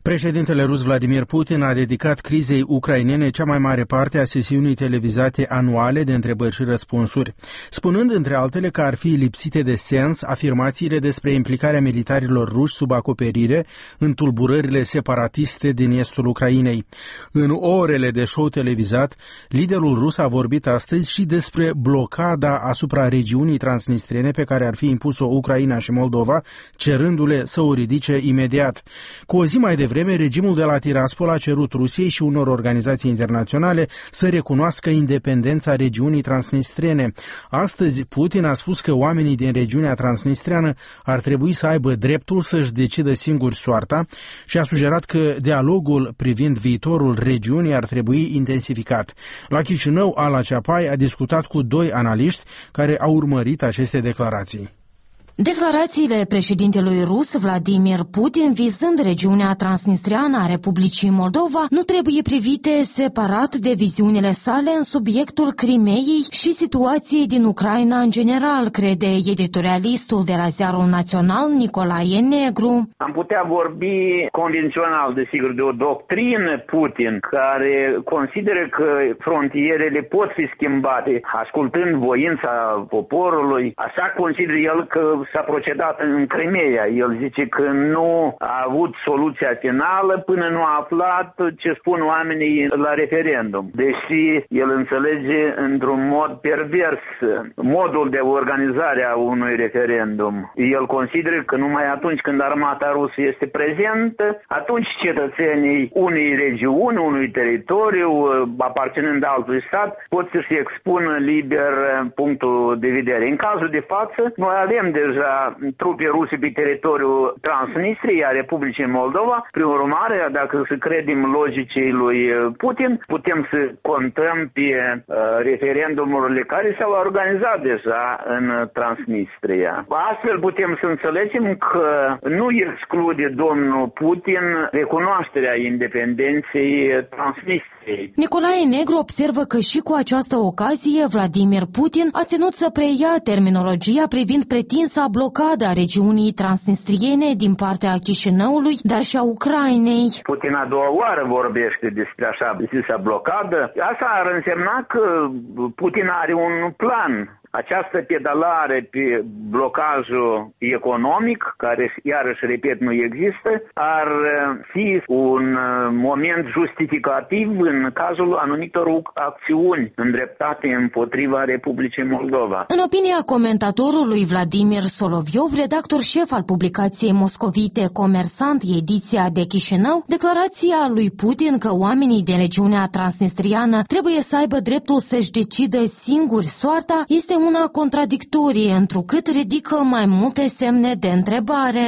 Președintele rus Vladimir Putin a dedicat crizei ucrainene cea mai mare parte a sesiunii televizate anuale de întrebări și răspunsuri, spunând între altele că ar fi lipsite de sens afirmațiile despre implicarea militarilor ruși sub acoperire în tulburările separatiste din estul Ucrainei. În orele de show televizat, liderul rus a vorbit astăzi și despre blocada asupra regiunii transnistrene pe care ar fi impus-o Ucraina și Moldova, cerându-le să o ridice imediat. Cu o zi mai devreme, regimul de la Tiraspol a cerut Rusiei și unor organizații internaționale să recunoască independența regiunii transnistrene. Astăzi, Putin a spus că oamenii din regiunea transnistreană ar trebui să aibă dreptul să-și decidă singuri soarta și a sugerat că dialogul privind viitorul regiunii ar trebui intensificat. La Chișinău, Ala Ceapai a discutat cu doi analiști care au urmărit aceste declarații. Declarațiile președintelui rus Vladimir Putin vizând regiunea transnistreană a Republicii Moldova nu trebuie privite separat de viziunile sale în subiectul Crimeei și situației din Ucraina în general, crede editorialistul de la Ziarul Național Nicolae Negru. Am putea vorbi convențional, desigur, de o doctrină Putin care consideră că frontierele pot fi schimbate ascultând voința poporului. Așa consideră el că s-a procedat în Crimeea. El zice că nu a avut soluția finală până nu a aflat ce spun oamenii la referendum. Deși el înțelege într-un mod pervers modul de organizare a unui referendum. El consideră că numai atunci când armata rusă este prezentă, atunci cetățenii unei regiuni, unui teritoriu, aparținând altui stat, pot să-și expună liber punctul de vedere. În cazul de față, noi avem deja trupe ruse pe teritoriul Transnistriei, a Republicii Moldova. Prin urmare, dacă să credem logicii lui Putin, putem să contăm pe referendumurile care s-au organizat deja în Transnistria. Astfel putem să înțelegem că nu exclude domnul Putin recunoașterea independenței Transnistriei. Nicolae Negru observă că și cu această ocazie Vladimir Putin a ținut să preia terminologia privind pretinsa blocada a regiunii transnistriene din partea Chișinăului, dar și a Ucrainei. Putin a doua oară vorbește despre așa zisă blocadă. Asta ar însemna că Putin are un plan. Această pedalare pe blocajul economic, care iarăși, repet, nu există, ar fi un moment justificativ în cazul anumitor acțiuni îndreptate împotriva Republicii Moldova. În opinia comentatorului Vladimir Soloviov, redactor șef al publicației moscovite Comersant, ediția de Chișinău, declarația lui Putin că oamenii din regiunea transnistriană trebuie să aibă dreptul să-și decidă singuri soarta este una contradictorie, întrucât ridică mai multe semne de întrebare.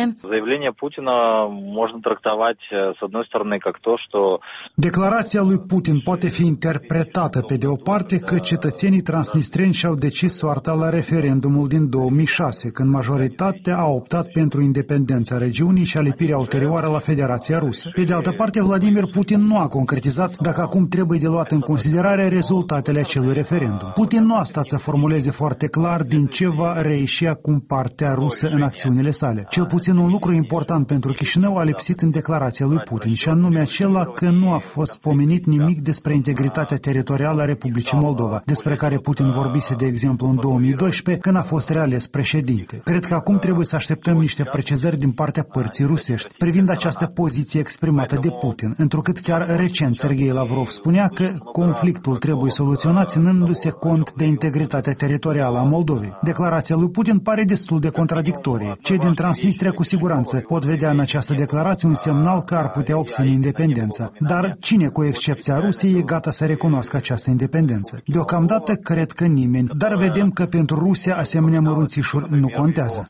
Declarația lui Putin poate fi interpretată pe de o parte că cetățenii transnistreni și-au decis soarta la referendumul din 2006, când majoritatea a optat pentru independența regiunii și alipirea ulterioară la Federația Rusă. Pe de altă parte, Vladimir Putin nu a concretizat dacă acum trebuie de luat în considerare rezultatele acelui referendum. Putin nu a stat să formuleze foarte clar din ce va reieși acum partea rusă în acțiunile sale. Cel puțin un lucru important pentru Chișinău a lipsit în declarația lui Putin, și anume acela că nu a fost pomenit nimic despre integritatea teritorială a Republicii Moldova, despre care Putin vorbise, de exemplu, în 2012, când a fost reales președinte. Cred că acum trebuie să așteptăm niște precizări din partea părții rusești privind această poziție exprimată de Putin, întrucât chiar recent Serghei Lavrov spunea că conflictul trebuie soluționat ținându-se cont de integritatea teritorială a Moldovei. Declarația lui Putin pare destul de contradictorie. Cei din Transnistria cu siguranță pot vedea în această declarație un semnal că ar putea obține independența. Dar cine, cu excepția Rusiei, e gata să recunoască această independență? Deocamdată cred că nimeni, dar vedem că pentru Rusia asemenea mărunțișuri nu contează.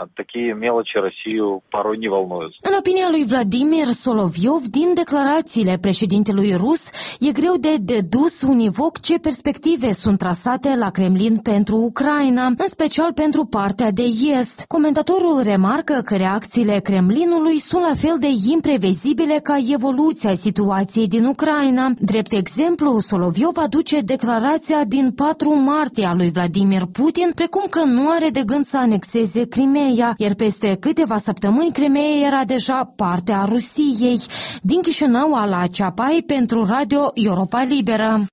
În opinia lui Vladimir Soloviov, din declarațiile președintelui rus, e greu de dedus univoc ce perspective sunt trasate la Kremlin pentru Ucraina, în special pentru partea de est. Comentatorul remarcă că reacțiile Kremlinului sunt la fel de imprevizibile ca evoluția situației din Ucraina. Drept exemplu, Soloviov aduce declarația din 4 martie a lui Vladimir Putin, precum că nu are de gând să anexeze Crimeea. Crimeea, iar peste câteva săptămâni Crimeea era deja parte a Rusiei. Din Chișinău, Ala Ceapai pentru Radio Europa Liberă.